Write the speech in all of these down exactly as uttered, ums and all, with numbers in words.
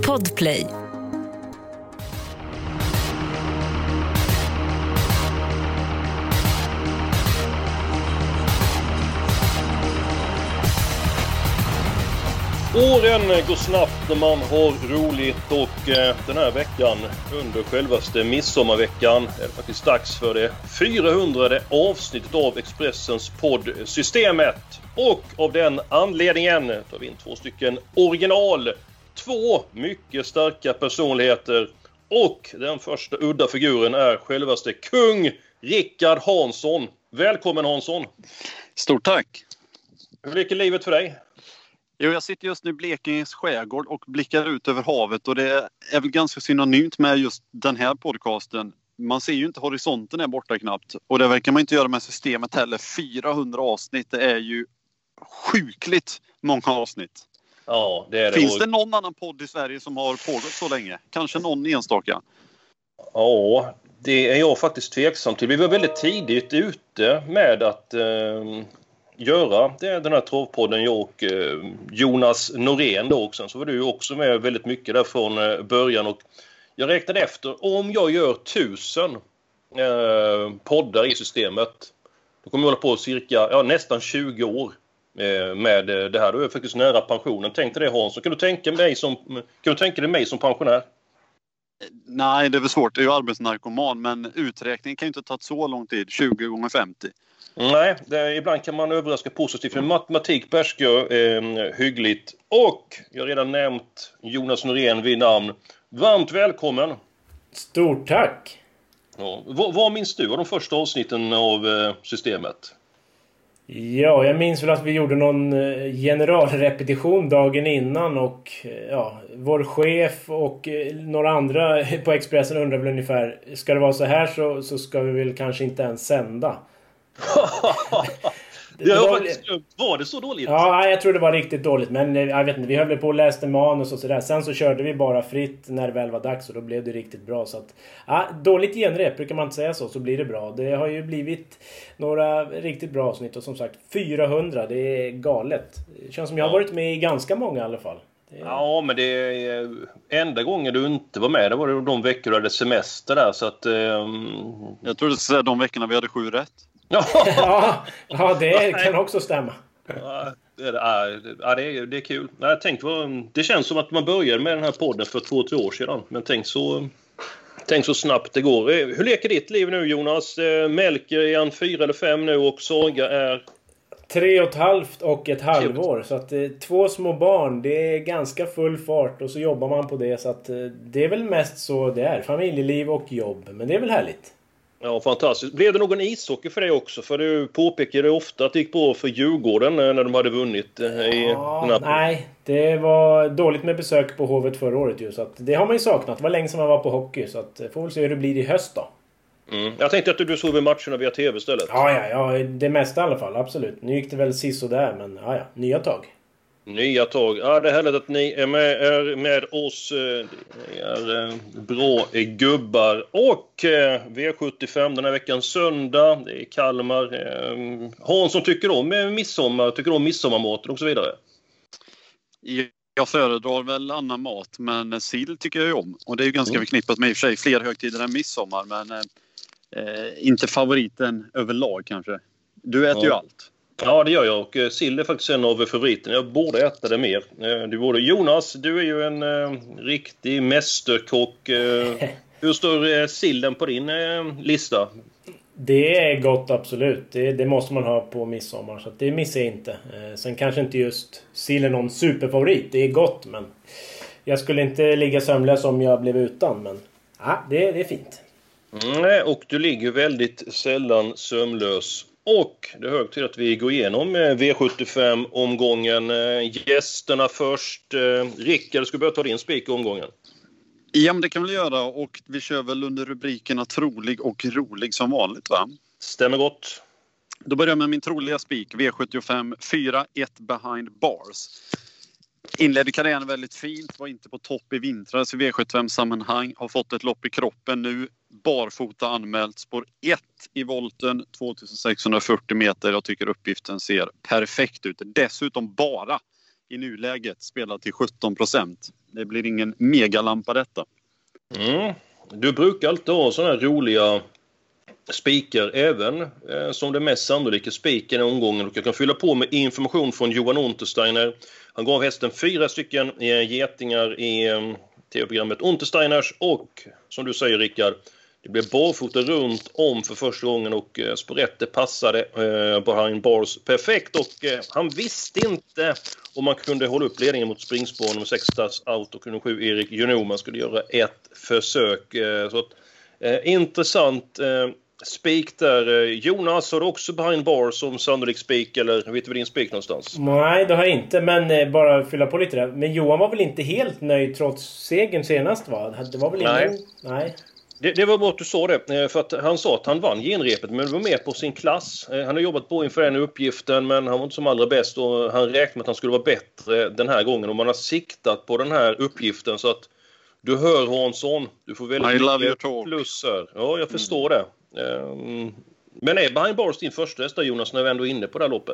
Podplay. Åren går snabbt när man har roligt och eh, den här veckan under självaste midsommarveckan är det faktiskt dags för det fyrahundrade avsnittet av Expressens podd Systemet. Och av den anledningen tar vi in två stycken original, två mycket starka personligheter och den första udda figuren är självaste kung Rickard Hansson. Välkommen Hansson! Stort tack! Hur leker livet för dig? Jo, jag sitter just nu i Blekinges skärgård och blickar ut över havet och det är väl ganska synonymt med just den här podcasten. Man ser ju inte horisonten här borta knappt och det verkar man inte göra med systemet heller. fyrahundra avsnitt, det är ju sjukligt många avsnitt. Ja, det är det. Finns det någon annan podd i Sverige som har pågått så länge? Kanske någon enstaka? Ja, det är jag faktiskt tveksam till. Vi var väldigt tidigt ute med att eh, göra det, den här travpodden, jag och eh, Jonas Norén då också. Så var du också med väldigt mycket där från eh, början och jag räknade efter, om jag gör tusen eh, poddar i systemet då kommer jag hålla på cirka, ja, nästan tjugo år eh, med det här. Då är jag faktiskt nära pensionen. Tänk dig det Hans, kan du tänka mig som, kan du tänka dig mig som pensionär? Nej, det är väl svårt, jag är ju arbetsnarkoman men uträkningen kan ju inte ta så lång tid, tjugo gånger femtio. Nej, det, ibland kan man överraska positivt för matematik behärskar jag eh, hyggligt. Och jag har redan nämnt Jonas Norén vid namn. Varmt välkommen! Stort tack! Ja, vad, vad minns du av de första avsnitten av eh, systemet? Ja, jag minns väl att vi gjorde någon generalrepetition dagen innan och ja, vår chef och några andra på Expressen undrar väl ungefär, ska det vara så här så, så ska vi väl kanske inte ens sända. det det var, var det så dåligt? Ja, jag tror det var riktigt dåligt. Men jag vet inte, vi höll väl på och läste manus och sådär. Sen så körde vi bara fritt när det väl var dags och då blev det riktigt bra. Så att, ja, dåligt genrep, brukar man inte säga så, så blir det bra. Det har ju blivit några riktigt bra avsnitt och som sagt fyrahundra, det är galet. Det känns som jag har varit med i ganska många i alla fall. Det är... Ja, men det är enda gången du inte var med, det var det de veckor du hade semester där. Så att, um... jag tror det skulle säga de veckorna vi hade sju rätt. ja, ja, det kan också stämma. Ja, det är, ja, det är, det är kul. Jag tänkte, det känns som att man började med den här podden för två, tre år sedan. Men tänk så, tänk så snabbt det går. Hur leker ditt liv nu Jonas? Melker är han fyra eller fem nu och Saga är... Tre och ett halvt och ett halvår. Så att eh, två små barn, det är ganska full fart och så jobbar man på det. Så att eh, det är väl mest så det är. Familjeliv och jobb. Men det är väl härligt. Ja, fantastiskt. Blev det någon ishockey för dig också? För du påpekade ofta att det gick bra för Djurgården när de hade vunnit i ja, den här... Nej, det var dåligt med besök på Hovet förra året ju, så att det har man ju saknat. Det var länge sedan man var på hockey, så att får väl se hur det blir i höst då. Mm. Jag tänkte att du såg vid matcherna via tv istället. Ja, ja, ja, det mesta i alla fall, absolut. Nu gick det väl sist och där, men ja, ja, nya tag. Nya tag. Ja, det är härligt att ni är med, är med oss. Ni är bra gubbar. Och V sjuttiofem den här veckan söndag. Det är Kalmar. Hansson tycker om midsommar, tycker om midsommarmaten och så vidare. Jag föredrar väl annan mat, men sill tycker jag om. Och det är ju ganska mm. förknippat med i och för sig fler högtider än midsommar, men eh, inte favoriten överlag kanske. Du äter ja. ju allt. Ja, det gör jag och sill är faktiskt en av favoriterna. Jag borde äta det mer. Du borde. Jonas, du är ju en eh, riktig mästerkock. Eh, hur står eh, sillen på din eh, lista? Det är gott, absolut. Det, det måste man ha på midsommar, så att det missar jag inte. Eh, sen kanske inte just sill är någon superfavorit. Det är gott, men jag skulle inte ligga sömnlös om jag blev utan. Men ja, det, det är fint. Nej, och du ligger väldigt sällan sömnlös. Och det är hög tid att vi går igenom V sjuttiofem-omgången. Gästerna först. Rickard, ska börja ta din spik i omgången. Ja, men det kan vi göra. Och vi kör väl under rubrikerna trolig och rolig som vanligt, va? Stämmer gott. Då börjar jag med min troliga spik. V sjuttiofem fyra ett behind bars. Inledde karriären väldigt fint. Var inte på topp i vintras i V sjuttiofem-sammanhang. Har fått ett lopp i kroppen nu. Barfota anmält. Spår ett i volten. tvåtusensexhundrafyrtio meter. Jag tycker uppgiften ser perfekt ut. Dessutom bara i nuläget spelar till sjutton procent. Det blir ingen megalampa detta. Mm. Du brukar alltid ha sådana här roliga spiker även eh, som det mest sannolika spiken i omgången, och jag kan fylla på med information från Johan Untersteiner. Han gav hästen fyra stycken eh, getingar i eh, tv-programmet Untersteiners, och som du säger Rickard, det blev barfota runt om för första gången, och eh, Sporette passade eh, behind bars perfekt, och eh, han visste inte om man kunde hålla upp ledningen mot springspår nummer sex Stas Out och nummer sju Erik Juno. Man skulle göra ett försök. Eh, så att, eh, intressant eh, spik där. Jonas, har du också behind bars som sannolik spik, eller vet du din spik någonstans? Nej, det har jag inte, men eh, bara fylla på lite där. Men Johan var väl inte helt nöjd trots segern senast, va? Det var väl Nej. Ingen... Nej. Det, det var bra att du sa det, för att han sa att han vann genrepet, men det var med på sin klass. Han har jobbat på inför den uppgiften, men han var inte som allra bäst, och han räknade med att han skulle vara bättre den här gången, och man har siktat på den här uppgiften. Så att du hör Hansson, du får väldigt mycket plusser. Ja, jag förstår mm. det. Um, men är behind bars din första häst, Jonas, när vi ändå är inne på det här loppet?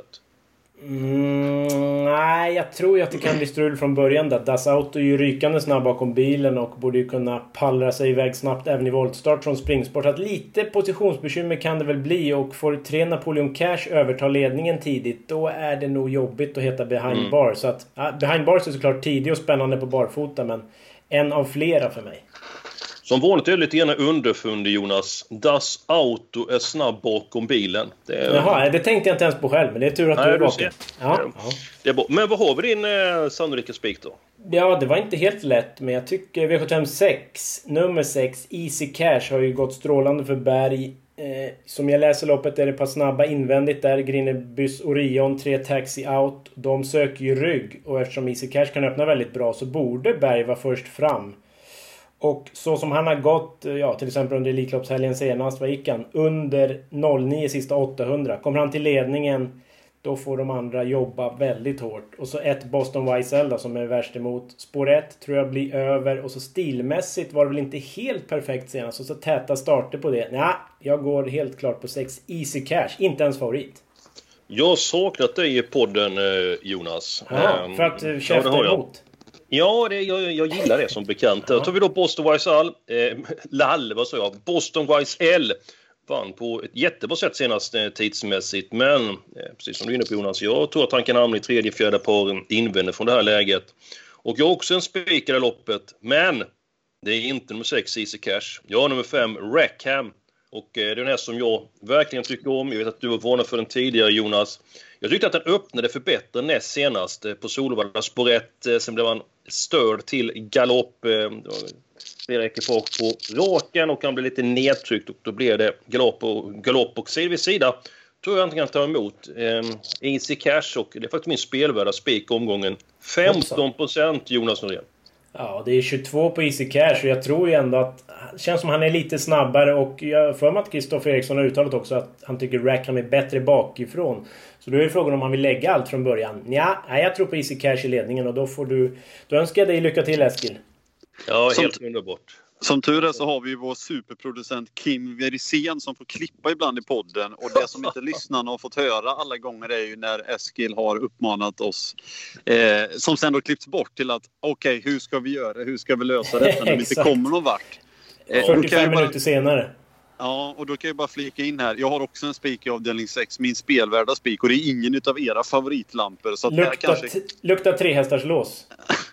Mm, nej, jag tror ju att det kan bli strul från början där. Das Auto är ju rykande snabb bakom bilen och borde ju kunna pallra sig iväg snabbt även i voltstart från springsport. Att lite positionsbekymmer kan det väl bli, och får tre Napoleon Cash överta ledningen tidigt, då är det nog jobbigt att heta behind mm. bar. Så att, ja, behind bars är såklart tidig och spännande på barfota, men en av flera för mig. Som vanligt är det lite gärna underfundig, Jonas. Das Auto är snabb bakom bilen. Det är... Jaha, det tänkte jag inte ens på själv, men det är tur att Nej, du är du bakom. Ja, ja. Ja. Det är bra. Men vad har vi din eh, sannolika spik då? Ja, det var inte helt lätt, men jag tycker V sjuttiofem sex, nummer sex, Easy Cash har ju gått strålande för Berg. Eh, som jag läser loppet är det ett par snabba invändigt där. Grinebys Orion, tre Taxi Out. De söker ju rygg, och eftersom Easy Cash kan öppna väldigt bra så borde Berg vara först fram. Och så som han har gått, ja, till exempel under Elitloppshelgen senast, vad gick han? Under noll nio sista åttahundra. Kommer han till ledningen, då får de andra jobba väldigt hårt. Och så ett Boston Y S L då, som är värst emot. Spår ett tror jag blir över. Och så stilmässigt var det väl inte helt perfekt senast. Och så täta starter på det. Nej, jag går helt klart på sex Easy Cash. Inte ens favorit. Jag har saknat dig i podden, Jonas. Ja, för att uh, käfta ja, emot. Ja, det, jag, jag gillar det som bekant. Ja. Då tar vi då Boston Y S L. Eh, Lall, vad sa jag? Boston Y S L vann på ett jättebra sätt senast eh, tidsmässigt. Men, eh, precis som du är inne på, Jonas, jag tror att han kan hamna i tredje, fjärde par invändigt från det här läget. Och jag har också en spik i det loppet. Men det är inte nummer sex, Easy Cash. Jag har nummer fem, Rackham. Och eh, det är den här som jag verkligen tycker om. Jag vet att du var varnad för den tidigare, Jonas. Jag tyckte att den öppnade för bättre näst senast på Solvalla Sporett. Sen blev han störd till galopp. Flera ekipage på raken och han blev lite nedtryckt. Och då blev det galopp och galopp. Och sida vid sida tror jag inte kan ta emot eh, Easy Cash. Och det är faktiskt min spelvärda spik omgången. femton procent Jonas Norén. Ja, det är tjugotvå på Easy Cash, och jag tror ju ändå att det känns som han är lite snabbare, och jag för mig att Kristoffer Eriksson har uttalat också att han tycker Rackham är bättre bakifrån. Så då är det frågan om han vill lägga allt från början. Ja, jag tror på Easy Cash i ledningen, och då får du då önskar jag dig lycka till, Eskil. Ja, helt underbart. Som tur är så har vi ju vår superproducent Kim Verisén som får klippa ibland i podden. Och det som inte lyssnarna har fått höra alla gånger är ju när Eskil har uppmanat oss. Eh, som sen då klippts bort till att okej, okay, hur ska vi göra? Hur ska vi lösa detta när vi inte kommer någon vart? Eh, fyrtiofem bara, minuter senare. Ja, och då kan jag bara flika in här. Jag har också en spik i avdelning sex, min spelvärda spik. Och det är ingen utav era favoritlampor. Så att lukta, kanske... t- lukta tre hästars lås.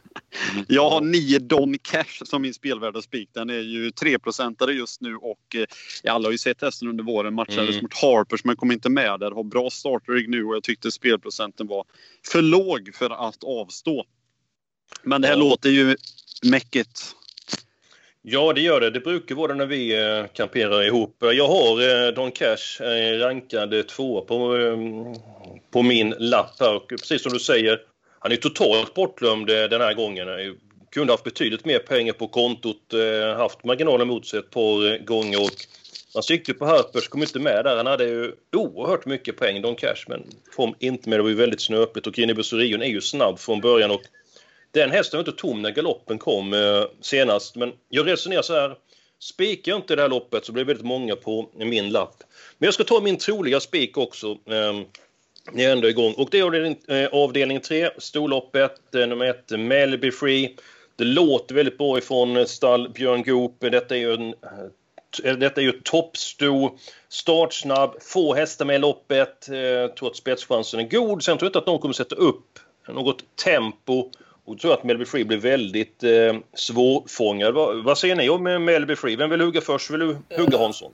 Jag har nio Don Cash som min spelvärda spik. Den är ju tre procentare just nu, och eh, alla har ju sett hästen under våren. Matchades mm. mot Harpers men kom inte med där. Har bra startrygg nu, och jag tyckte spelprocenten var för låg för att avstå. Men det här ja. låter ju mäckigt. Ja, det gör det. Det brukar vara när vi eh, kamperar ihop. Jag har eh, Don Cash eh, rankad två på, eh, på min lapp här. Och precis som du säger, han är totalt bortglömd den här gången. Han kunde haft betydligt mer pengar på kontot. Haft marginalen mot sig ett par gånger. Och han siktade på Harpers, kom inte med där. Han hade ju oerhört mycket poäng, Don Cash. Men kom inte med, det var ju väldigt snöpligt. Och Grinebys Orion är ju snabb från början. Och den hästen var inte tom när galoppen kom senast. Men jag resonerar så här. Spikar jag inte det här loppet så blir det väldigt många på min lapp. Men jag ska ta min troliga spik också. Ni är ändå igång. Och det är avdelning, eh, avdelning tre, storloppet, eh, nummer ett, Melby Free. Det låter väldigt bra ifrån stall Björn Goop. Detta är ju en Detta är ju toppstor, startsnabb, få hästar med i loppet. Jag tror att spetschansen är god. Sen tror jag inte att någon kommer sätta upp något tempo. Och jag tror att Melby Free blir väldigt eh, svårfångad. Vad, vad säger ni om Melby Free? Vem vill hugga först? Vill du hugga Hansson?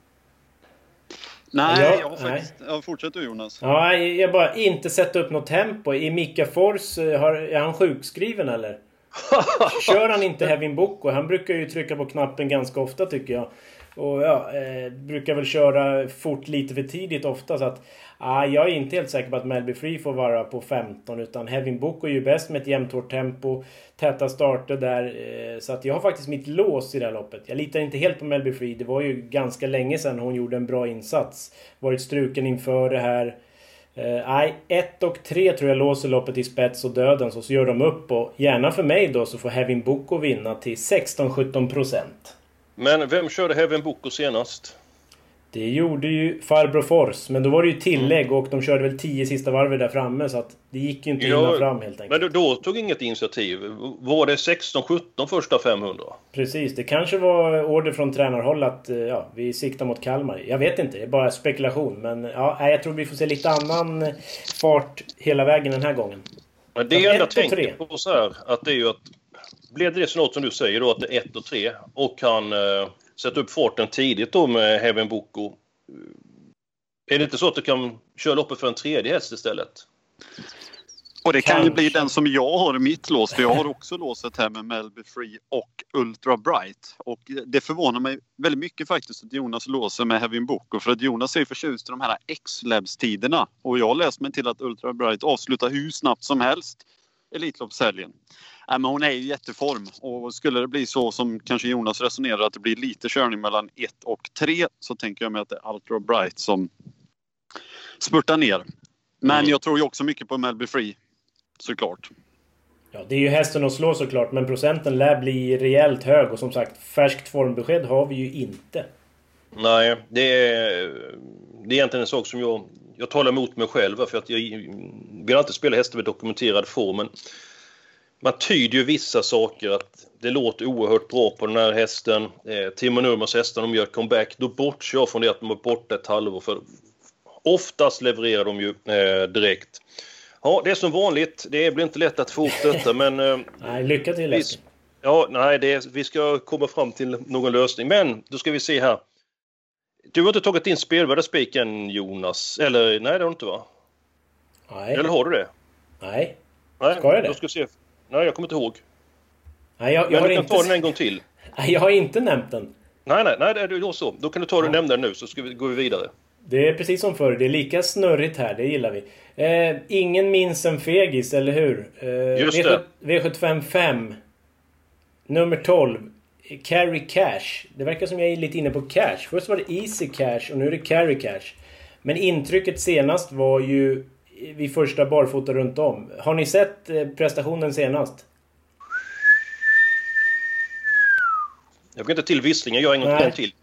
Nej, jag, jag har faktiskt... Jag fortsätter Jonas. Ja, jag bara inte sätta upp något tempo. I Mika Fors, har, är han sjukskriven eller? Kör han inte Hevin Boko? Han brukar ju trycka på knappen ganska ofta tycker jag. Och ja, eh, brukar väl köra fort lite för tidigt ofta. Så att ah, jag är inte helt säker på att Melby Free får vara på femton. Utan Hevin Boko är ju bäst med ett jämnt hårt tempo. Täta starter där. Eh, så att jag har faktiskt mitt lås i det här loppet. Jag litar inte helt på Melby Free. Det var ju ganska länge sedan hon gjorde en bra insats. Varit struken inför det här. Nej, eh, ett och tre tror jag låser loppet i spets och döden. Så, så gör de upp. Och gärna för mig då så får Hevin Boko vinna till sexton till sjutton procent. Men vem körde Hevin Boko senast? Det gjorde ju Farbror Fors. Men då var det ju tillägg och de körde väl tio sista varver där framme. Så att det gick ju inte ja, innan fram helt enkelt. Men då, då tog inget initiativ. Var det sexton sjutton första femhundra? Precis, det kanske var order från tränarhåll att ja, vi siktar mot Kalmar. Jag vet inte, det är bara spekulation. Men ja, jag tror vi får se lite annan fart hela vägen den här gången. Men det jag ändå tänker på så här, att det är ju att blev det så något som du säger då att det är ett och tre och kan eh, sätta upp farten tidigt då med Hevin Boko. Är det inte så att du kan köra loppet för en tredje häst istället? Och det kan Kanske. ju bli den som jag har i mitt lås. För jag har också låset här med Melby Free och Ultra Bright. Och det förvånar mig väldigt mycket faktiskt att Jonas låser med Hevin Boko. För att Jonas är förtjust i de här X-Labs-tiderna. Och jag har läst mig till att Ultra Bright avslutar hur snabbt som helst Elitloppshelgen. Nej, men hon är i jätteform och skulle det bli så som kanske Jonas resonerar att det blir lite körning mellan ett och tre så tänker jag mig att det är Ultra Bright som spurtar ner. Men mm. jag tror ju också mycket på Melby Free, såklart. Ja, det är ju hästen att slå såklart, men procenten lär bli rejält hög och som sagt, färskt formbesked har vi ju inte. Nej, det är, det är egentligen en sak som jag, jag talar emot mig själv för att jag vill alltid spela hästar med dokumenterad form, men man tyder ju vissa saker att det låter oerhört bra på den här hästen. Eh, Timo Nurmos hästar, de gör comeback. Då bortser jag från det att de är borta ett halvår. För oftast levererar de ju eh, direkt. Ja, det är som vanligt. Det blir inte lätt att få upp detta. Men, eh, nej, lycka till. Vi, ja, nej, det är, vi ska komma fram till någon lösning. Men då ska vi se här. Du har inte tagit in spelvärda spiken, Jonas. Eller, nej det har du inte va? Nej. Eller har du det? Nej. Nej, ska jag det? Då ska vi se. Nej, jag kommer inte ihåg. Nej, jag, jag men har du kan inte... ta den en gång till. Nej, jag har inte nämnt den. Nej, nej, nej, det är då så. Då kan du ta den och nämna den nu så ska vi gå vidare. Det är precis som förr. Det är lika snurrigt här, det gillar vi. Eh, ingen minns en fegis, eller hur? Eh, Just det. V sjuttiofem fem. Nummer tolv. Carry Cash. Det verkar som jag är lite inne på cash. Först var det Easy Cash och nu är det Carry Cash. Men intrycket senast var ju vid första barfota runt om. Har ni sett prestationen senast? Jag fick inte till visslingen, jag har en gång till.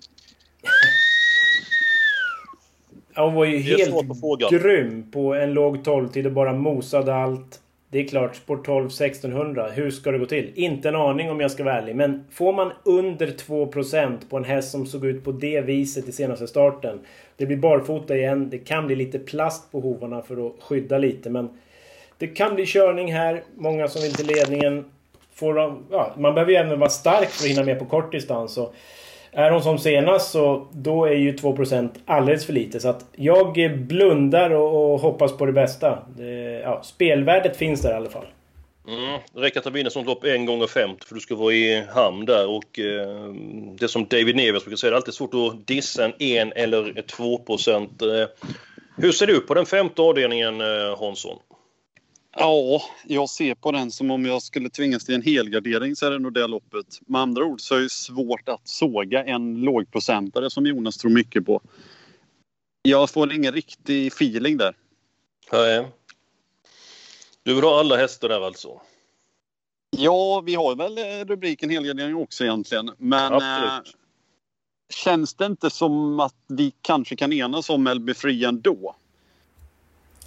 Ja, hon var ju helt grym på en låg tolv-tid och bara mosade allt. Det är klart, Sport tolv sextonhundra. Hur ska det gå till? Inte en aning om jag ska vara ärlig. Men får man under två procent på en häst som såg ut på det viset i senaste starten. Det blir barfota igen. Det kan bli lite plast på hovarna för att skydda lite. Men det kan bli körning här. Många som vill till ledningen. Får de, ja, man behöver ju även vara stark för att hinna med på kort distans. Och är hon som senast så då är ju två procent alldeles för lite. Så att jag blundar och, och hoppas på det bästa. Det, ja, spelvärdet finns där i alla fall. Mm, det räcker att vinna sånt lopp en gång och femtio för du ska vara i hamn där. Och eh, det som David Neves brukar säga, det är alltid svårt att dissa en en eller två procent. Eh, hur ser du på den femte avdelningen, eh, Hansson? Ja, jag ser på den som om jag skulle tvingas till en helgardering så är det nog det loppet. Med andra ord så är det svårt att såga en lågprocentare som Jonas tror mycket på. Jag får ingen riktig feeling där. Nej. Du vill ha alla hästar där alltså? Ja, vi har väl rubriken helgardering också egentligen. Men eh, känns det inte som att vi kanske kan enas om Melby Free ändå?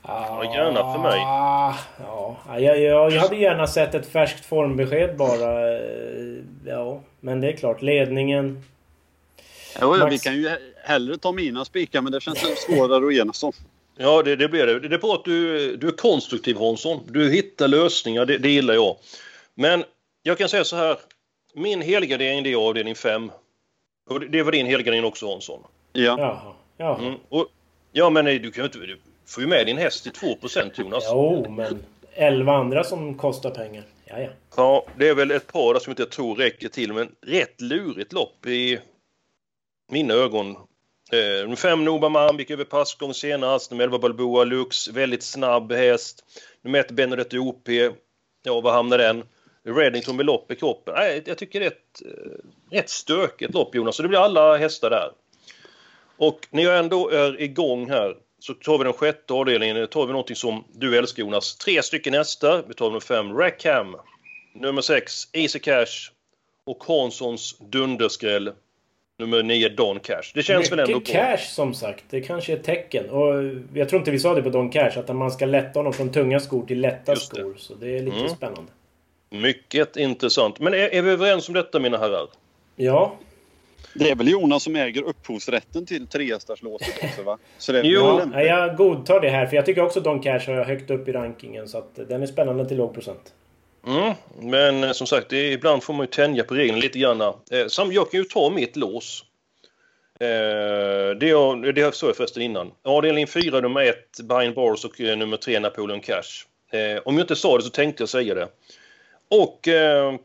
Ja, gärna för mig. Ja, jag, jag, jag hade gärna sett ett färskt formbesked bara. Ja, men det är klart, ledningen... Ja, Max... Vi kan ju hellre ta mina spikar, men det känns svårare att enas om. Ja, det, det blir det. Det är bra att du, du är konstruktiv, Hansson. Du hittar lösningar, det, det gillar jag. Men jag kan säga så här. Min helgardering, det är avdelning fem. Och det, det var din helgardering också, Hansson. Ja. Jaha. Jaha. Mm, och, ja, men du kan ju inte... Du får ju med din häst till två procent, Jonas. Jo, men elva andra som kostar pengar. Ja, ja. Ja, det är väl ett par där som inte jag tror räcker till. Men rätt lurigt lopp i mina ögon. Eh, fem Nobaman gick över passgång senast. Nummer elva Balboa Lux, väldigt snabb häst. Nummer ett Benedetto O P. Ja, vad hamnar den? Reddington med lopp i kroppen. Nej, jag tycker det är ett, ett stökigt lopp, Jonas. Så det blir alla hästar där. Och när jag ändå är igång här så tar vi den sjätte avdelningen. Då tar vi någonting som du älskar, Jonas. Tre stycken hästar. Vi tar nummer fem Rackham. Nummer sex Easy Cash. Och Hanssons dunderskräll. Nummer nio Don Cash. Det känns mycket väl ändå bra. Cash som sagt. Det kanske är ett tecken. Och jag tror inte vi sa det på Don Cash. Att man ska lätta honom från tunga skor till lätta skor. Så det är lite mm. spännande. Mycket intressant. Men är, är vi överens om detta, mina herrar? Ja. Det är väl Jonas som äger upphovsrätten till trehästarslåset också, va? Så det är jo, ja, jag godtar det här. För jag tycker också Don Cash har högt upp i rankingen. Så att den är spännande till låg procent. Mm, men som sagt, det är, ibland får man ju tänja på reglerna lite grann. Eh, sam, jag kan ju ta mitt lås. Eh, det, jag, det sa jag förresten innan. Avdelning fyra, nummer ett Behind Bars och eh, nummer tre Napoleon Cash. Eh, om jag inte sa det så tänkte jag säga det. Och eh,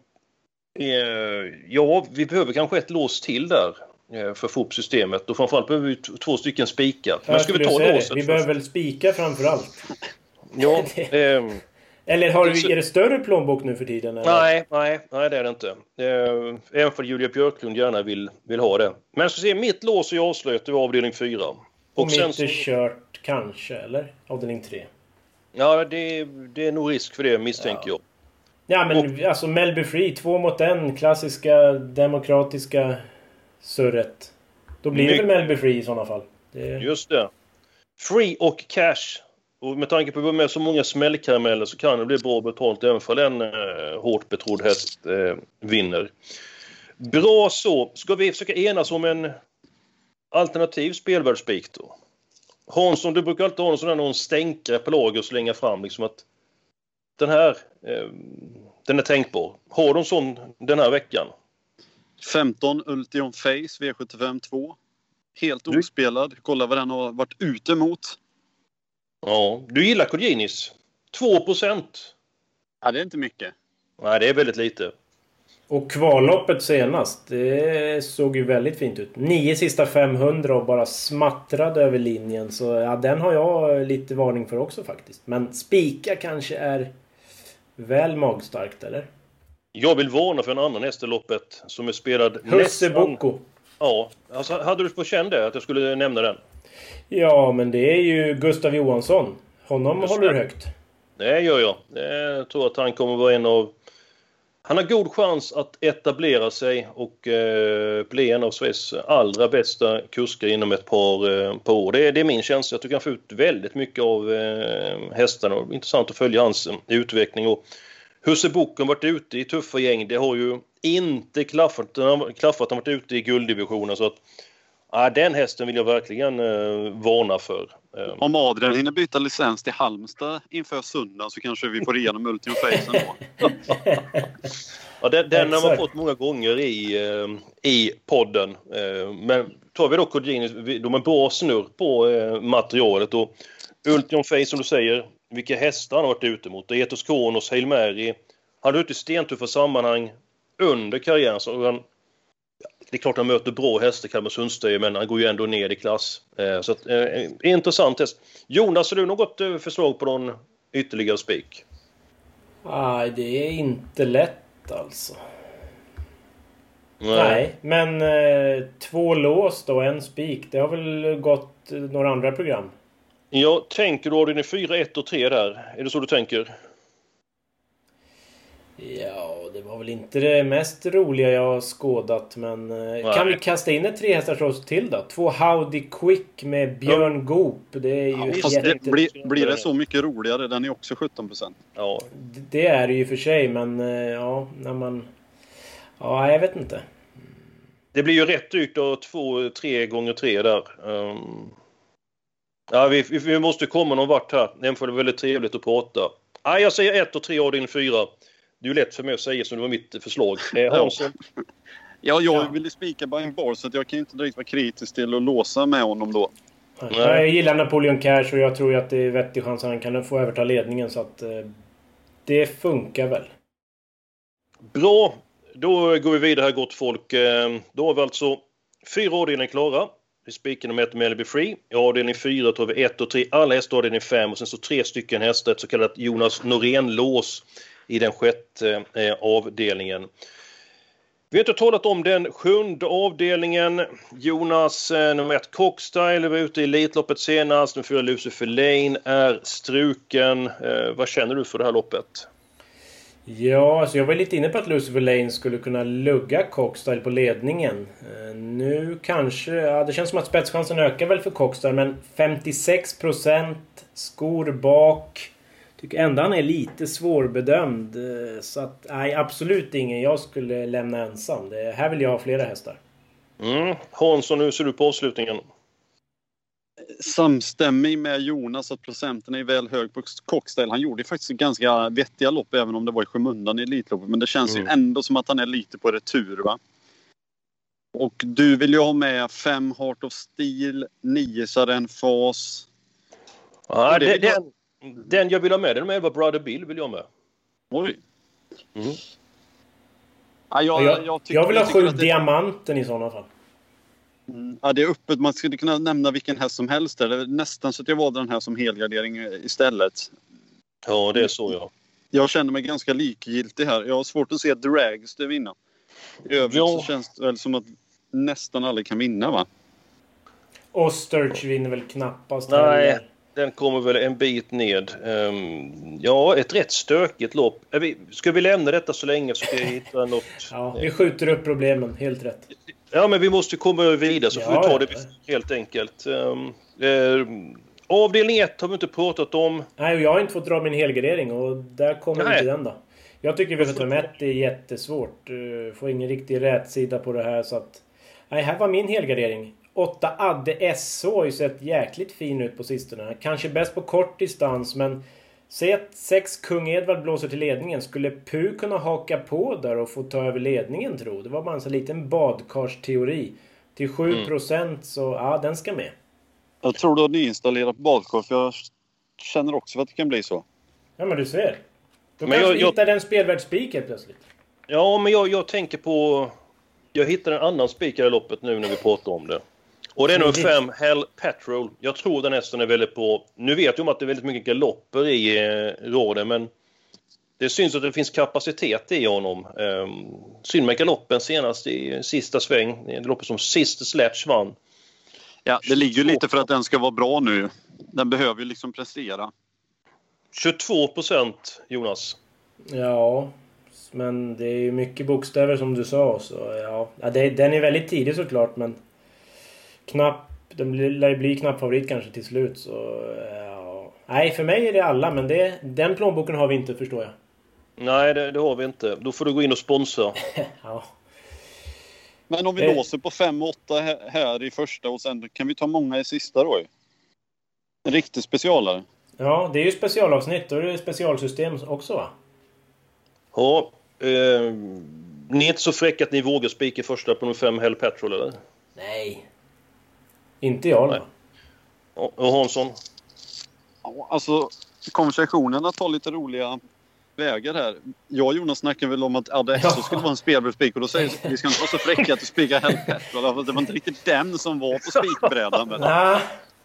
eh, ja, vi behöver kanske ett lås till där eh, för att få upp systemet. Och framförallt behöver vi t- två stycken spikar. Men ska vi ta låset? Vi behöver väl spika framförallt. Ja, eh, eller har du, är det större plånbok nu för tiden? Eller? Nej, nej, nej, det är det inte. Eh, även för Julia Björklund gärna vill, vill ha det. Men så ser mitt lås och avslut i avdelning fyra. Och, och sen mitt är så... kört kanske, eller? Avdelning tre. Ja, det, det är nog risk för det, misstänker ja. jag. Ja, men och... alltså Melby Free, två mot en, klassiska demokratiska surret. Då blir My... det väl Melby Free i sådana fall. Det... Just det. Free och cash. Och med tanke på att vi har med så många smällkarameller så kan det bli bra betalt även för en eh, hårt betrodd häst eh, vinner. Bra så. Ska vi försöka enas om en alternativ spelvärldsspik då? Hansson, du brukar alltid ha en sån där någon stänkare på lager och slänga fram liksom att den här eh, den är tänkbar. Har de sån den här veckan? femton Ultion Face V sjuttiofem två. Helt ospelad. Kolla vad den har varit ute mot. Ja, du gillar Kodjinis. två procent. Ja, det är inte mycket. Nej, det är väldigt lite. Och kvalloppet senast, det såg ju väldigt fint ut. Nio sista femhundra och bara smattrade över linjen. Så ja, den har jag lite varning för också faktiskt. Men spika kanske är väl magstarkt, eller? Jag vill varna för en annan häst i loppet som är spelad Husse Bocco. Ja, alltså, hade du på känn det att jag skulle nämna den? Ja, men det är ju Gustav Johansson. Honom Just håller du högt. Det gör jag. Jag tror att han kommer vara en av... Han har god chans att etablera sig och eh, bli en av Sveriges allra bästa kuskar inom ett par, eh, par år. Det är, det är min känsla. Jag tycker han får ut väldigt mycket av eh, hästarna. Och intressant att följa hans eh, utveckling. Och Husse Bocken varit ute i tuffa gäng. Det har ju inte klaffat. Han har klaffat, han varit ute i gulddivisionen. Så att ja, den hästen vill jag verkligen eh, varna för. Eh. Om Adrian hinner byta licens till Halmstad inför söndag så kanske vi får igenom Ultion Face då. Ja, den, den har man fått många gånger i, eh, i podden. Eh, men tar vi då Kodjini, de är bra snurr på eh, materialet. Och Ultion Face, som du säger, vilka hästar han har varit ute mot. Etos Kronos, Hail Mary. Han har ute i stentuffa sammanhang under karriären. Så han, det är klart han möter bra hästar, Kalmar Sundstøy, men han går ju ändå ner i klass. Eh, så att, eh, intressant häst. Jonas, har du något eh, förslag på någon ytterligare spik? Nej, det är inte lätt alltså. Nej, Nej men eh, två lås då, en spik. Det har väl gått eh, några andra program. Jag tänker då, det är fyra, ett och tre där. Är det så du tänker? Ja, det var väl inte det mest roliga jag har skådat, men Nej. kan vi kasta in ett trehästars till då? Två Howdy Quick med Björn ja. Goop. Det är ju ja, jätte... det blir, blir det så mycket roligare? Den är också sjutton procent. Ja. Det är det ju för sig, men ja, när man... Ja, jag vet inte. Det blir ju rätt dyrt då, två, tre gånger tre där. Um... Ja, vi, vi måste komma någon vart här. Den får det väldigt trevligt att prata. Ah, jag säger ett och tre avdelning fyra. Det är ju lätt för mig att säga som det var mitt förslag. Eh, Hansson? Ja, jag ja. ville spika Behind Bars så att jag kan inte direkt vara kritisk till att låsa med honom då. Nej. Jag gillar Napoleon Cash och jag tror att det är vettig chans att han kan få överta ledningen så att eh, det funkar väl. Bra, då går vi vidare här gott folk. Eh, då har vi alltså fyra avdelningar klara. Vi spikar nummer ett Melby Free. I avdelning fyra tar vi ett och tre. Alla hästar avdelning fem och sen så tre stycken hästar. Ett så kallat Jonas Norén-lås i den sjätte eh, avdelningen. Vi har inte talat om den sjunde avdelningen. Jonas eh, nummer ett Cockstyle var ute i Elitloppet senast. Nummer fyra Lucifer Lane är struken. Eh, vad känner du för det här loppet? Ja, alltså jag var lite inne på att Lucifer Lane skulle kunna lugga Cockstyle på ledningen. Eh, nu kanske, ja, det känns som att spetschansen ökar väl för Cockstyle, men femtiosex procent skor bak. Tycker ändå han är lite svårbedömd. Eh, så att, nej, absolut ingen jag skulle lämna ensam. Det, här vill jag ha flera hästar. Mm. Hansson, hur ser du på avslutningen? Samstämmig med Jonas att procenten är väl hög på Cockstyle. Han gjorde faktiskt ganska vettiga lopp även om det var i skymundan i Elitloppet. Men det känns mm. ju ändå som att han är lite på retur, va? Och du vill ju ha med fem Heart of Steel, nio Saren Fas. Ja, det, det, den, den jag vill ha med, den med var Brother Bill vill jag ha med. Oj. Mm. Ja, jag, jag, jag, tycker, jag vill ha jag sju det... diamanten i sådana fall. Mm. Ja, det är öppet. Man skulle kunna nämna vilken häst som helst. Det är nästan så att jag valde den här som helgardering istället. Ja, det är så, ja. Jag känner mig ganska likgiltig här. Jag har svårt att se Drags det vinna. I övrigt ja. så känns det väl som att nästan alla kan vinna, va? Osterch vinner väl knappast. Nej, eller? Den kommer väl en bit ned. Um, ja, ett rätt stökigt lopp. Vi, ska vi lämna detta så länge så ska jag hitta något... Ja, vi skjuter upp problemen, helt rätt. Ja, men vi måste komma vidare så får ja, vi ta det ja. helt enkelt. Um, uh, avdelning ett har vi inte pratat om. Nej, jag har inte fått dra min helgardering och där kommer vi till den då. Jag tycker vi får ta med det är jättesvårt. Uh, får ingen riktig rätsida på det här så att... Nej, här var min helgardering. åtta Adde S O har ju sett jäkligt fin ut på sistone. Kanske bäst på kort distans, men se att sex Kung Edvard blåser till ledningen. Skulle Pu kunna haka på där och få ta över ledningen, tro? Det var bara en så liten badkarsteori. Till sju procent mm. så ja, den ska med. Jag tror du har nyinstallerat badkar, för jag känner också att det kan bli så. Ja, men du ser. Då men kanske jag, hittar den spelvärldsspiker plötsligt. Ja, men jag, jag tänker på... Jag hittar en annan spikare i loppet nu när vi pratar om det. Och det är nummer fem, Hell Patrol. Jag tror den hästen är väldigt på... Nu vet jag om att det är väldigt mycket galopper i eh, råden, men det syns att det finns kapacitet i honom. Eh, synd med galoppen senast i sista sväng. Det loppet som sista Sledge vann. Ja, det ligger ju lite för att den ska vara bra nu. Den behöver ju liksom prestera. tjugotvå procent, Jonas. Ja, men det är ju mycket bokstäver som du sa. Så ja, ja det, den är väldigt tidig såklart, men... Knapp, den lär bli knapp favorit kanske till slut så ja. Nej, för mig är det alla, men det, den plånboken har vi inte, förstår jag. Nej, det, det har vi inte. Då får du gå in och sponsra. Ja. Men om vi eh. låser på fem och åtta här, här i första och sen kan vi ta många i sista då. En riktig specialare. Ja, det är ju specialavsnitt och det är specialsystem också, va? Ja, eh, ni är inte så fräcka att ni vågar spika första på nummer fem Hell Patrol, eller? Nej. Inte jag, då. Och, och Hansson? Ja, alltså, konversationerna tar lite roliga vägar här. Jag och Jonas snackar väl om att Adde ja. skulle vara en spelbrädspik och då säger vi ska inte vara så fräcka att du spikar Hell Patrol. Det var inte riktigt den som var på spikbrädan. Men... Nej.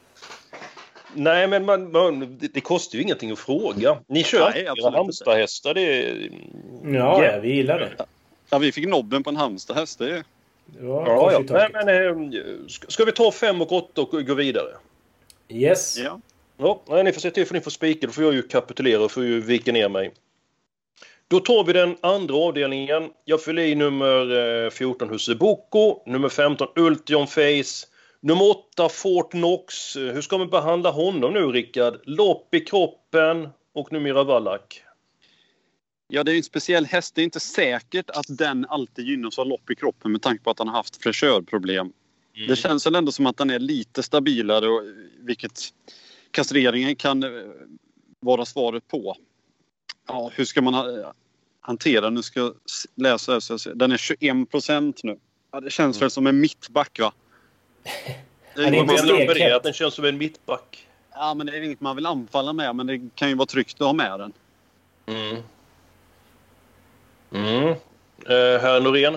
Nej, men man, man, det, det kostar ju ingenting att fråga. Ni kör Nej, era Halmstad-hästar. Det är... Ja, yeah. vi gillar det. Ja, vi fick nobben på en Halmstad-häst. Det är... Ja, ja, ja. Nej, men, ska vi ta fem och åtta och gå vidare? Yes. Ja. Ja, nej, ni får se till för ni får spika. Då får jag ju kapitulera och får ju vika ner mig. Då tar vi den andra avdelningen. Jag fyller i nummer fjorton Huseboko, nummer femton Ultion Face, nummer åtta Fort Knox. Hur ska man behandla honom nu, Rickard? Lopp i kroppen och numera Wallach. Ja, det är en speciell häst. Det är inte säkert att den alltid gynnas av lopp i kroppen med tanke på att han har haft fräschörproblem. Mm. Det känns väl ändå som att den är lite stabilare, och vilket kastreringen kan vara svaret på. Ja, hur ska man ha, hantera? Nu ska jag läsa. Den är tjugoen procent nu. Ja, det känns väl som en mittback, va? Det är inte det, att den känns som en mittback. Ja, men det är inget man vill anfalla med, men det kan ju vara tryggt att ha med den. Mm. Mm. Eh, herr Norén.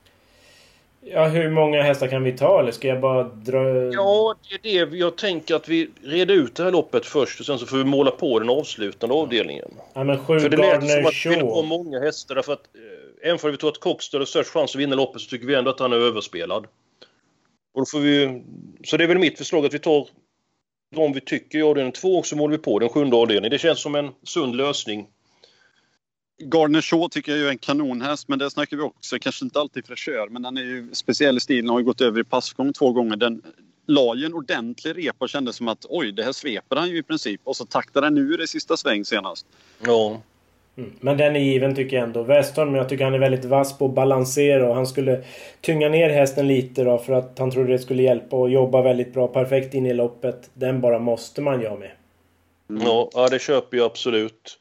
Ja, hur många hästar kan vi ta? Eller ska jag bara dra... Ja, det är det. Jag tänker att vi reder ut det här loppet först och sen så får vi måla på den avslutande avdelningen. Ja, men sju för det lät som att Show. vi vill ha många hästar, därför att eh, även för att vi tror att Cox har störst chans att vinna loppet, så tycker vi ändå att han är överspelad. Och då får vi... Så det är väl mitt förslag att vi tar de vi tycker i avdelning två, och så målar vi på den sjunde avdelningen. Det känns som en sund lösning. Gardner Shaw tycker jag är en kanonhäst, men det snackar vi också. Kanske inte alltid fräschör, men den är ju speciell i stilen, har ju gått över i passgång två gånger. Den la ju en ordentlig rep och kände som att oj, det här sveper han ju i princip. Och så taktade den nu i det sista sväng senast. Ja. Mm. Men den är given tycker jag ändå. Westholm, men jag tycker han är väldigt vass på att balansera, och han skulle tynga ner hästen lite då, för att han trodde det skulle hjälpa och jobba väldigt bra, perfekt in i loppet. Den bara måste man göra med. Mm. Ja, det köper jag absolut.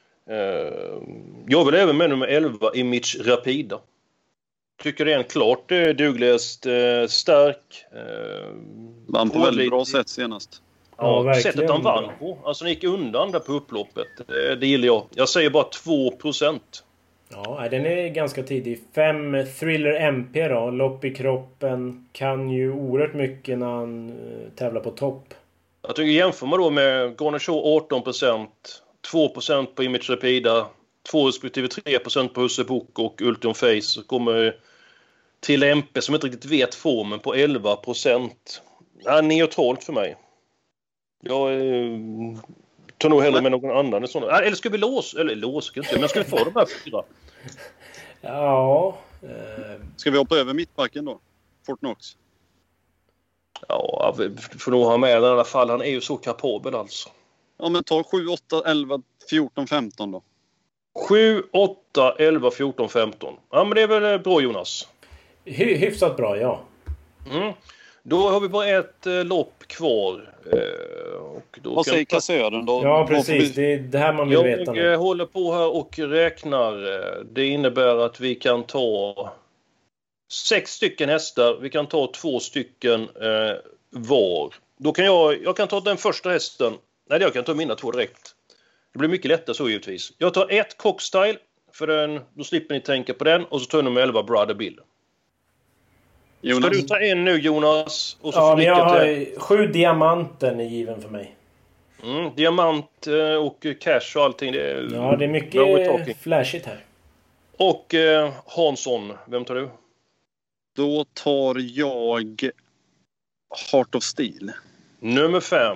Jag vill även med nummer elva Image Rapida. Tycker det är en klart dugligast, stark. Vann på väldigt bra sätt senast. Ja, ja, sättet han vann på. Alltså han gick undan där på upploppet. Det, det gillar jag. Jag säger bara två procent. Ja, den är ganska tidig. fem Thriller M P då. Lopp i kroppen. Kan ju oerhört mycket när han tävlar på topp. Jag tycker jämför man då med Gardner Shaw arton procent. två procent på Image Rapida, två respektive tre procent på Huseboko och Ultion Face, så kommer till M P som inte riktigt vet formen på elva procent. Ja, neutralt för mig. Jag eh, tar nog hellre med någon annan. Sån. Eller ska vi låsa? Eller låsa inte, men ska vi få de här fyra? Ja. Eh... Ska vi hoppa över mittbacken då? Fort Knox? Ja, vi får nog ha med den i alla fall. Han är ju så kapabel alltså. Ja, men ta sju, åtta, elva, fjorton, femton då. sju, åtta, elva, fjorton, femton. Ja, men det är väl bra, Jonas? Hy- hyfsat bra, ja. Mm. Då har vi bara ett eh, lopp kvar. Eh, och då Vad säger kassören då? Ja, precis. Det är det här man vill jag veta nu. Jag håller på här och räknar. Det innebär att vi kan ta sex stycken hästar. Vi kan ta två stycken eh, var. Då kan jag, jag kan ta den första hästen. Nej, jag kan ta mina två direkt. Det blir mycket lättare så givetvis. Jag tar ett Cockstyle, för den, då slipper ni tänka på den. Och så tar jag nummer elva Brother Bill. Jonas. Ska du ta en nu, Jonas? Och så ja, men jag har till... sju diamanten är given för mig. Mm, diamant och cash och allting. Det är, ja, det är mycket flashigt här. Och eh, Hansson, vem tar du? Då tar jag Heart of Steel. Nummer fem.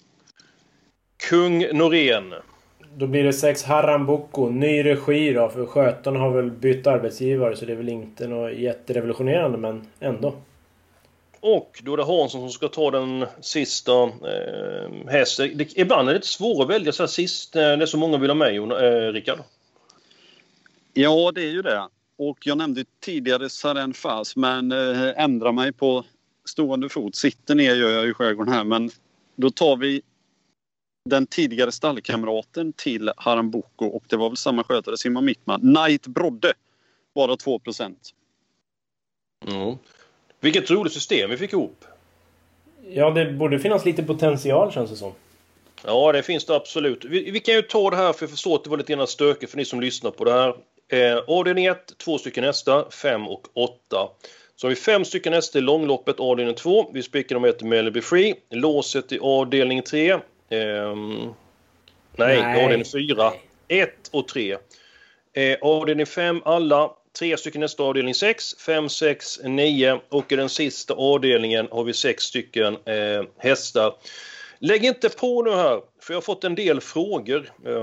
Kung Norén. Då blir det sex Haramboko. Ny regi då. För skötarna har väl bytt arbetsgivare. Så det är väl inte något jätterevolutionerande. Men ändå. Och då är det Hansson som ska ta den sista eh, hästen. Det, ibland är det lite svårt att välja så här sist. När det är så många vill ha med, eh, Rickard. Ja, det är ju det. Och jag nämnde tidigare Saren Fas. Men eh, ändrar mig på stående fot. Sitter ner gör jag i skärgården här. Men då tar vi den tidigare stallkamraten till Haramboko, och det var väl samma skötare, Simon Mittman. Night Brodde, bara två procent. Mm. Vilket roligt system vi fick ihop. Ja, det borde finnas lite potential, känns det som. Ja, det finns det absolut. Vi, vi kan ju ta det här, för jag förstår att det var lite grann stökigt för ni som lyssnar på det här. Eh, avdelning ett, två stycken hästar, fem och åtta. Så har vi fem stycken hästar i långloppet, avdelning två. Vi spikar dem ett Melody Free. Låset i avdelning tre. Um, nej, nej, avdelning fyra. ett och tre. Eh, avdelning fem, alla. Tre stycken nästa avdelning sex. fem, sex, nio. Och i den sista avdelningen har vi sex stycken eh, hästar. Lägg inte på nu här, för jag har fått en del frågor. Um,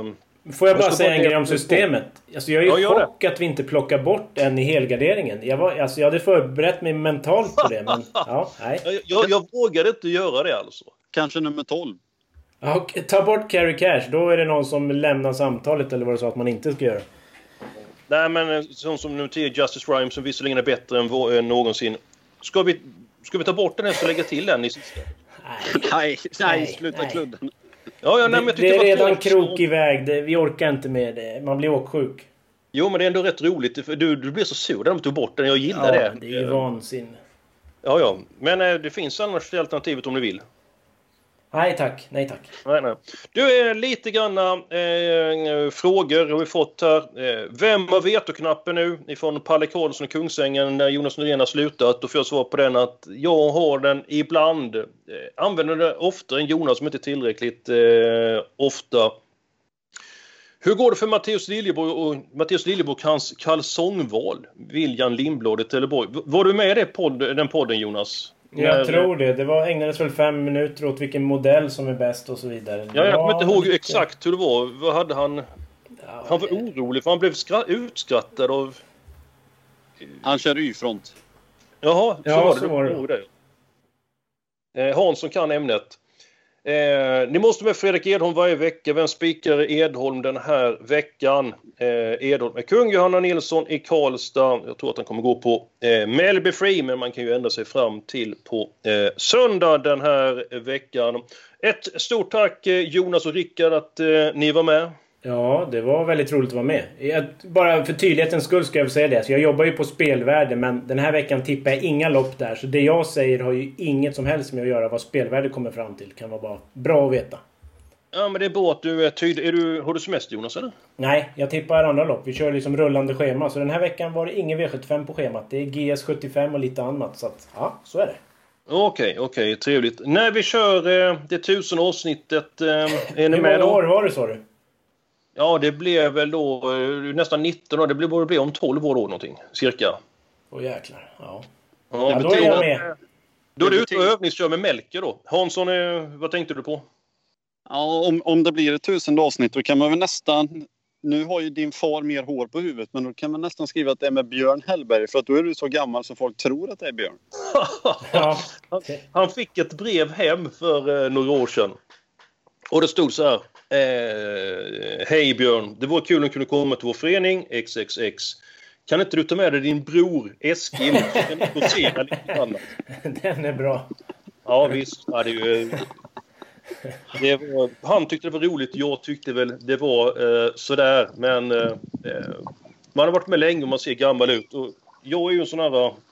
Får jag bara säga en grej om systemet? Alltså jag är ju ja, chock att vi inte plockar bort en i helgarderingen. Jag, var, alltså jag hade förberett mig mentalt på det, men ja, nej. Jag, jag, jag vågade inte göra det alltså. Kanske nummer tolv. Ja, ta bort Carry Cash, då är det någon som lämnar samtalet, eller vad det så att man inte ska göra. Nej, men sån som nummer tio, Justice Rhyme, som visserligen är bättre än, vår, än någonsin. Ska vi, ska vi ta bort den här och lägga till den i sista? Nej, nej, nej sluta nej. kludden. Ja, ja, nej, men det, jag det är redan klart, krok i väg, det, vi orkar inte med det. Man blir åksjuk. Jo, men det är ändå rätt roligt. För du, du blir så sur när de tog bort den. Jag gillar ja, det. det är ju vansinne. Ja, ja. Men äh, det finns annars alternativet om du vill. Nej tack, nej tack. Nej, nej. Du, är lite granna eh, frågor har vi fått här. Eh, vem har vetoknappen nu ifrån Palle Karlsson och Kungsängen när Jonas Norén har slutat? Då får jag svar på den att jag har den ibland. Eh, använder den ofta än Jonas som inte är tillräckligt eh, ofta. Hur går det för Mattias Liljeborg och Mattias Liljeborg och hans kalsongval? William Lindblad i Teleborg. Var du med i det podd, den podden, Jonas? Jag När, tror det. Det var, ägnades väl fem minuter åt vilken modell som är bäst och så vidare. Ja, jag kommer inte ihåg lite... exakt hur det var. Vad hade han? Ja, han var orolig för han blev skra- utskrattad av... Han kör Y-front. Jaha, så ja, var det. Så var det. det. Eh, Hansson kan ämnet. Eh, ni måste med Fredrik Edholm varje vecka. Vem spikar Edholm den här veckan? Eh, Edholm är kung Johanna Nilsson i Karlstad. Jag tror att han kommer gå på eh, Melby Free, men man kan ju ändra sig fram till på eh, söndag den här veckan. Ett stort tack eh, Jonas och Rickard att eh, ni var med. Ja, det var väldigt roligt att vara med. Jag, bara för tydlighetens skull ska jag säga det. Så jag jobbar ju på spelvärde, men den här veckan tippar jag inga lopp där. Så det jag säger har ju inget som helst med att göra vad spelvärde kommer fram till. Kan vara bara bra att veta. Ja, men det är bra att du är tydlig. Är du, har du semester, Jonas, eller? Nej, jag tippar andra lopp. Vi kör liksom rullande schema. Så den här veckan var det ingen V sjuttiofem på schemat. Det är G S sjuttiofem och lite annat. Så att, ja, så är det. Okej, okej. Trevligt. När vi kör eh, det tusen avsnittet, eh, är ni Hur med många då? år var det, sa du? Ja, det blev väl då eh, nästan nitton år. Det blir bara bli om tolv år då någonting, cirka. Åh jäklar, ja. Ja, Ja, då är jag med. Då är du ute och övningskör med Melker då. Hansson, eh, vad tänkte du på? Ja, om, om det blir ett tusende avsnitt då kan man väl nästan... Nu har ju din far mer hår på huvudet, men då kan man nästan skriva att det är med Björn Hellberg. För att då är du så gammal så folk tror att det är Björn. Ja. han, han fick ett brev hem för eh, några år sedan. Och det stod så här. Eh, Hej Björn, det var kul om du kunde komma till vår förening X X X. Kan inte du ta med dig din bror Eskil? Kan du se lite annat? Den är bra. Ja visst, ja, det är ju... Det var, han tyckte det var roligt, jag tyckte väl det var eh, sådär, men eh, man har varit med länge och man ser gammal ut. Och jag är ju en sån här eh,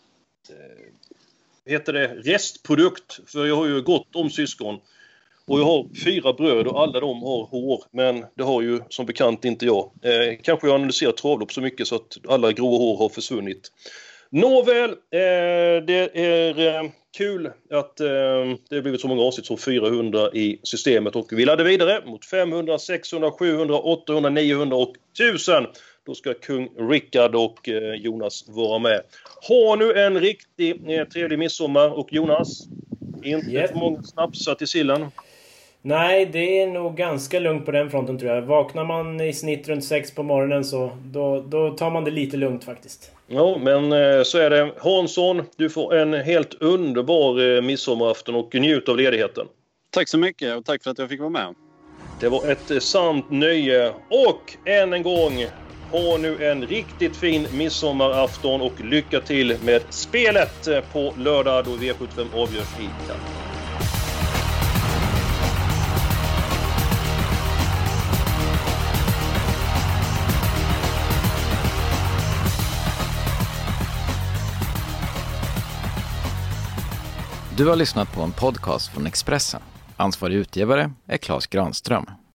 heter det restprodukt, för jag har ju gått om syskon och jag har fyra bröder och alla de har hår, men det har ju som bekant inte jag. Eh, kanske jag analyserar travlopp så mycket så att alla gråa hår har försvunnit. Nåväl, eh, det är eh, kul att eh, det har blivit så många avsnitt som fyrahundra i systemet och vi laddar vidare mot femhundra, sexhundra, sjuhundra, åttahundra, niohundra och tusen. Då ska kung Rickard och eh, Jonas vara med. Ha nu en riktigt eh, trevlig midsommar och Jonas, inte Yes. för många snapsar till sillen. Nej, det är nog ganska lugnt på den fronten tror jag. Vaknar man i snitt runt sex på morgonen så då, då tar man det lite lugnt faktiskt. Ja, men eh, så är det. Hansson, du får en helt underbar eh, midsommarafton och njut av ledigheten. Tack så mycket och tack för att jag fick vara med. Det var ett eh, sant nöje. Och än en gång, ha nu en riktigt fin midsommarafton och lycka till med spelet eh, på lördag då V sjuttiofem avgörs i Kalmar. Du har lyssnat på en podcast från Expressen. Ansvarig utgivare är Claes Granström.